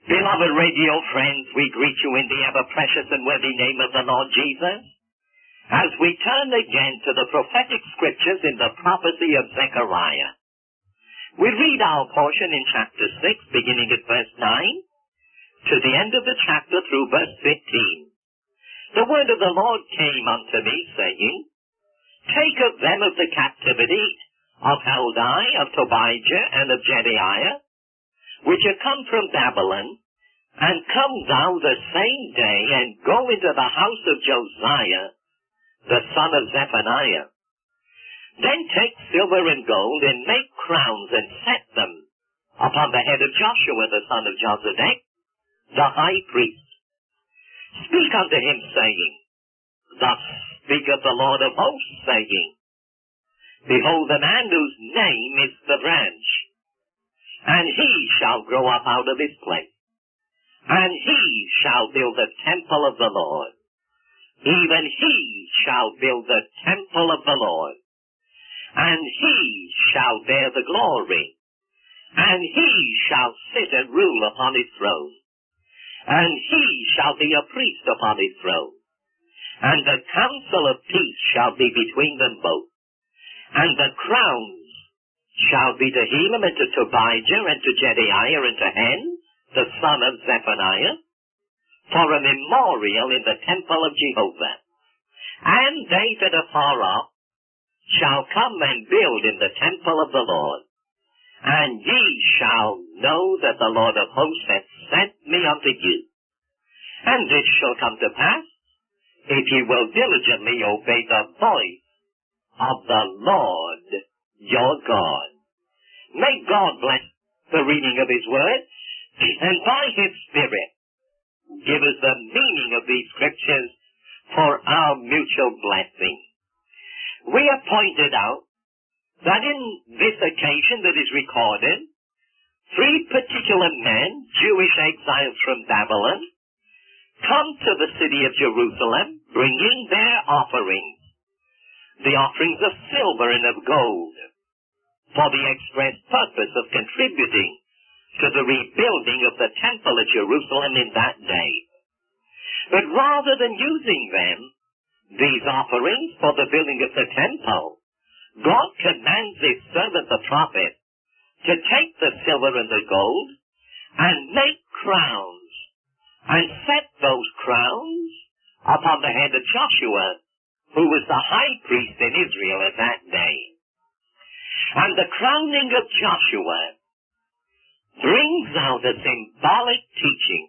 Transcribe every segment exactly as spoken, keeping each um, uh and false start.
Beloved radio friends, we greet you in the ever-precious and worthy name of the Lord Jesus, as we turn again to the prophetic scriptures in the prophecy of Zechariah. We read our portion in chapter six, beginning at verse nine, to the end of the chapter through verse fifteen. The word of the Lord came unto me, saying, Take of them of the captivity of Heldai, of Tobijah, and of Jedaiah, which are come from Babylon, and come thou the same day, and go into the house of Josiah, the son of Zephaniah. Then take silver and gold, and make crowns, and set them upon the head of Joshua, the son of Josedech, the high priest. Speak unto him, saying, Thus speaketh the Lord of hosts, saying, Behold, the man whose name is the branch, and he shall grow up out of his place, and he shall build the temple of the Lord. Even he shall build the temple of the Lord, and he shall bear the glory, and he shall sit and rule upon his throne, and he shall be a priest upon his throne, and the counsel of peace shall be between them both, and the crowns shall be to Helam and to Tobijah and to Jedaiah and to Hen, the son of Zephaniah, for a memorial in the temple of Jehovah. And they that are far off shall come and build in the temple of the Lord. And ye shall know that the Lord of hosts hath sent me unto you. And this shall come to pass, if ye will diligently obey the voice of the Lord your God. May God bless the reading of his word, and by his Spirit give us the meaning of these scriptures for our mutual blessing. We have pointed out that in this occasion that is recorded, three particular men, Jewish exiles from Babylon, come to the city of Jerusalem, bringing their offerings, the offerings of silver and of gold, for the express purpose of contributing to the rebuilding of the temple at Jerusalem in that day. But rather than using them, these offerings, for the building of the temple, God commands his servant the prophet to take the silver and the gold and make crowns, and set those crowns upon the head of Joshua, who was the high priest in Israel at that day. And the crowning of Joshua brings out a symbolic teaching,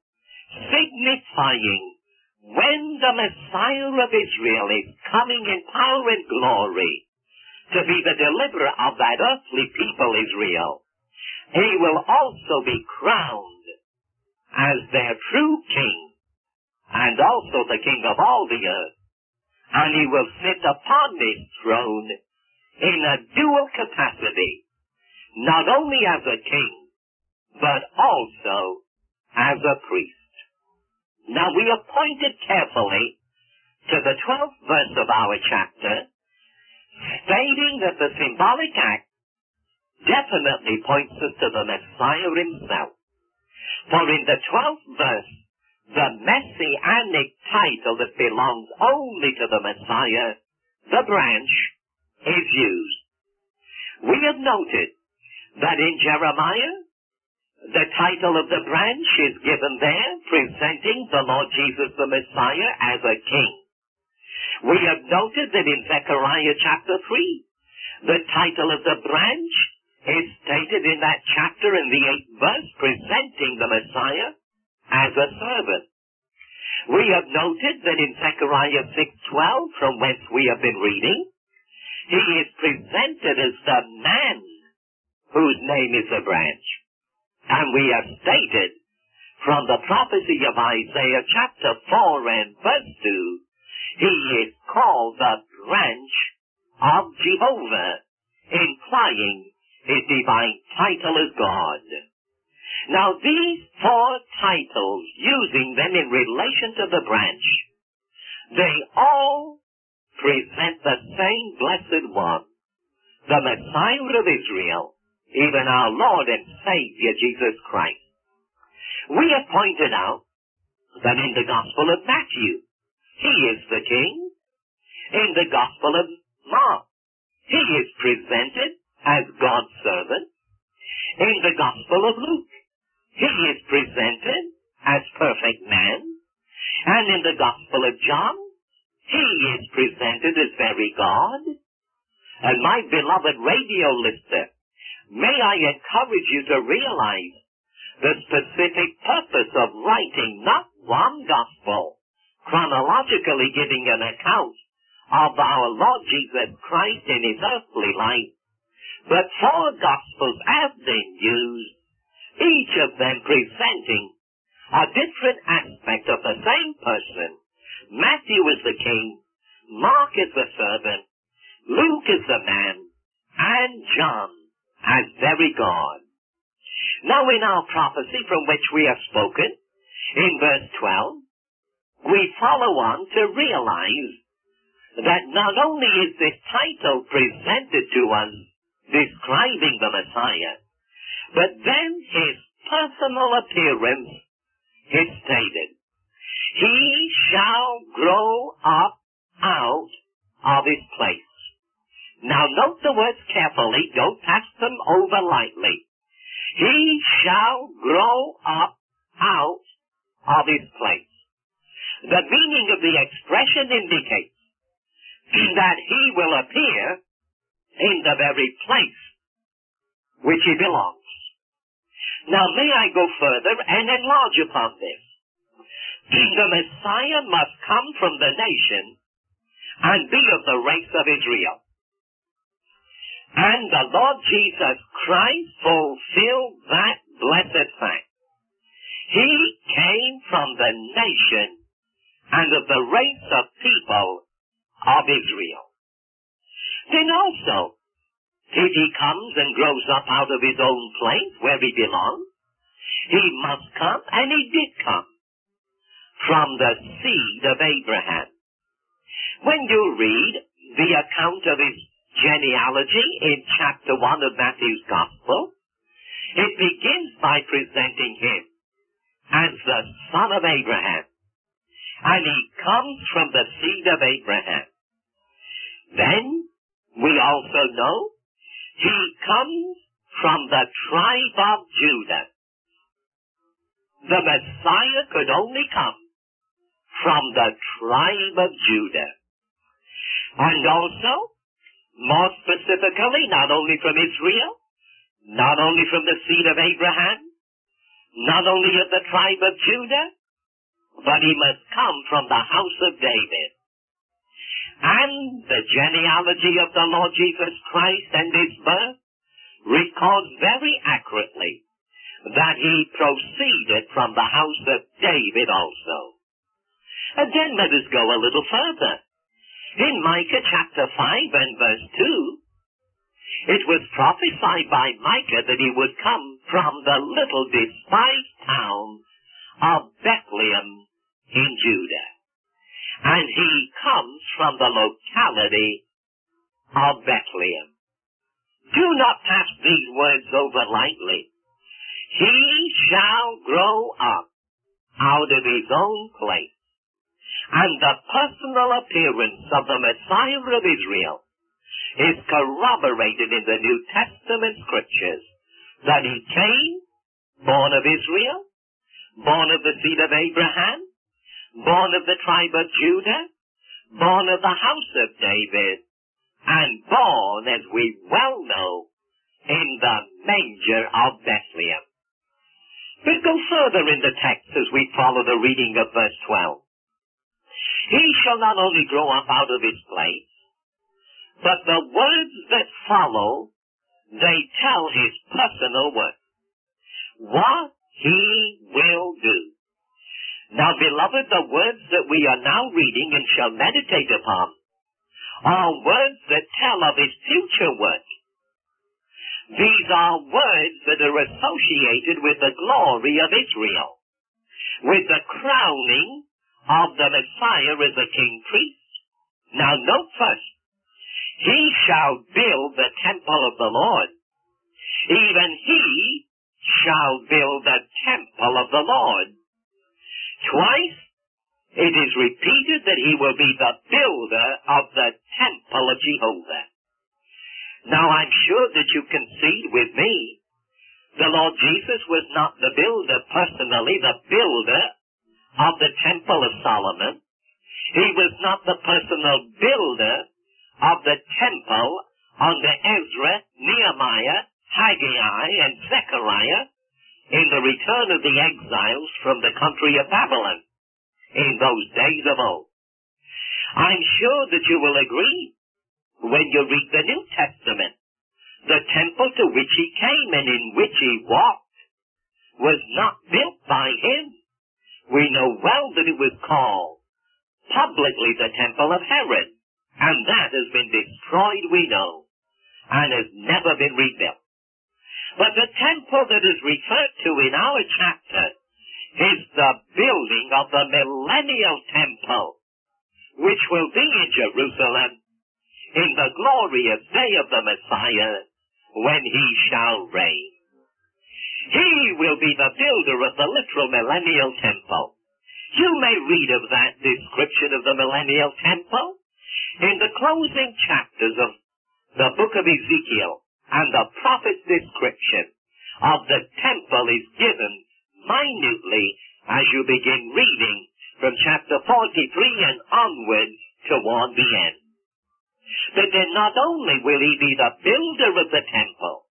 signifying when the Messiah of Israel is coming in power and glory to be the deliverer of that earthly people Israel, he will also be crowned as their true king, and also the king of all the earth, and he will sit upon this throne in a dual capacity, not only as a king, but also as a priest. Now we have pointed carefully to the twelfth verse of our chapter, stating that the symbolic act definitely points us to the Messiah himself. For in the twelfth verse, the messianic title that belongs only to the Messiah, the branch, is used. We have noted that in Jeremiah, the title of the branch is given there, presenting the Lord Jesus the Messiah as a king. We have noted that in Zechariah chapter three, the title of the branch is stated in that chapter in the eighth verse, presenting the Messiah as a servant. We have noted that in Zechariah six twelve, from whence we have been reading, he is presented as the man whose name is the branch. And we have stated from the prophecy of Isaiah chapter four and verse two, he is called the branch of Jehovah, implying his divine title as God. Now these four titles, using them in relation to the branch, they all present the same blessed one, the Messiah of Israel, even our Lord and Savior Jesus Christ. We have pointed out that in the Gospel of Matthew, he is the king. In the Gospel of Mark, he is presented as God's servant. In the Gospel of Luke, he is presented as perfect man. And in the Gospel of John, he is presented as very God. And my beloved radio listener, may I encourage you to realize the specific purpose of writing not one gospel, chronologically giving an account of our Lord Jesus Christ in his earthly life, but four gospels have been used, each of them presenting a different aspect of the same person. Matthew is the king, Mark is the servant, Luke is the man, and John as very God. Now in our prophecy from which we have spoken, in verse twelve, we follow on to realize that not only is this title presented to us describing the Messiah, but then his personal appearance is stated. He shall grow up out of his place. Now note the words carefully, don't pass them over lightly. He shall grow up out of his place. The meaning of the expression indicates that he will appear in the very place which he belongs. Now may I go further and enlarge upon this. The Messiah must come from the nation and be of the race of Israel. And the Lord Jesus Christ fulfilled that blessed fact. He came from the nation and of the race of people of Israel. Then also, if he comes and grows up out of his own place where he belongs, he must come, and he did come, from the seed of Abraham. When you read the account of his genealogy in chapter one of Matthew's Gospel, it begins by presenting him as the son of Abraham. And he comes from the seed of Abraham. Then, we also know, he comes from the tribe of Judah. The Messiah could only come from the tribe of Judah. And also, more specifically, not only from Israel, not only from the seed of Abraham, not only of the tribe of Judah, but he must come from the house of David. And the genealogy of the Lord Jesus Christ and his birth records very accurately that he proceeded from the house of David also. And then let us go a little further. In Micah chapter five and verse two, it was prophesied by Micah that he would come from the little despised town of Bethlehem in Judah. And he comes from the locality of Bethlehem. Do not pass these words over lightly. He shall grow up out of his own place. And the personal appearance of the Messiah of Israel is corroborated in the New Testament scriptures, that he came, born of Israel, born of the seed of Abraham, born of the tribe of Judah, born of the house of David, and born, as we well know, in the manger of Bethlehem. But go further in the text as we follow the reading of verse twelve. He shall not only grow up out of his place, but the words that follow, they tell his personal work. What he will do. Now, beloved, the words that we are now reading and shall meditate upon are words that tell of his future work. These are words that are associated with the glory of Israel, with the crowning of the Messiah as a king priest. Now note first, he shall build the temple of the Lord. Even he shall build the temple of the Lord. Twice it is repeated that he will be the builder of the temple of Jehovah. Now I'm sure that you concede with me, the Lord Jesus was not the builder personally, the builder of the temple of Solomon. He was not the personal builder of the temple under Ezra, Nehemiah, Haggai, and Zechariah in the return of the exiles from the country of Babylon in those days of old. I'm sure that you will agree when you read the New Testament. The temple to which he came and in which he walked was not built by him. We know well that it was called publicly the temple of Herod, and that has been destroyed, we know, and has never been rebuilt. But the temple that is referred to in our chapter is the building of the millennial temple, which will be in Jerusalem in the glorious day of the Messiah when he shall reign. He will be the builder of the literal millennial temple. You may read of that description of the millennial temple in the closing chapters of the book of Ezekiel, and the prophet's description of the temple is given minutely as you begin reading from chapter forty-three and onwards toward the end. But then not only will he be the builder of the temple,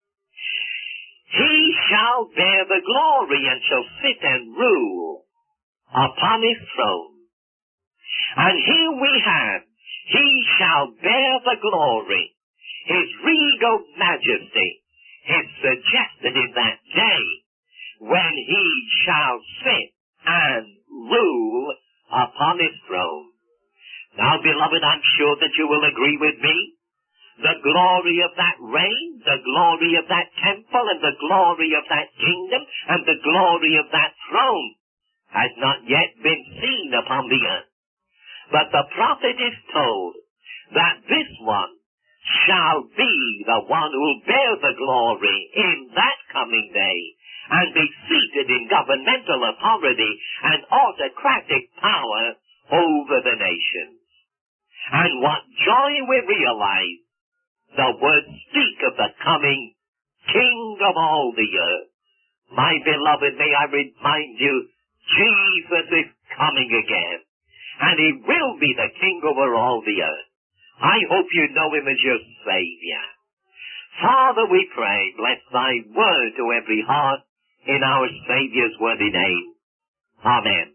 he shall bear the glory and shall sit and rule upon his throne. And here we have, he shall bear the glory. His regal majesty is suggested in that day when he shall sit and rule upon his throne. Now, beloved, I'm sure that you will agree with me. The glory of that reign, the glory of that temple, and the glory of that kingdom, and the glory of that throne has not yet been seen upon the earth. But the prophet is told that this one shall be the one who will bear the glory in that coming day and be seated in governmental authority and autocratic power over the nations. And what joy we realize, the words speak of the coming King of all the earth. My beloved, may I remind you, Jesus is coming again, and he will be the King over all the earth. I hope you know him as your Savior. Father, we pray, bless thy word to every heart in our Savior's worthy name. Amen.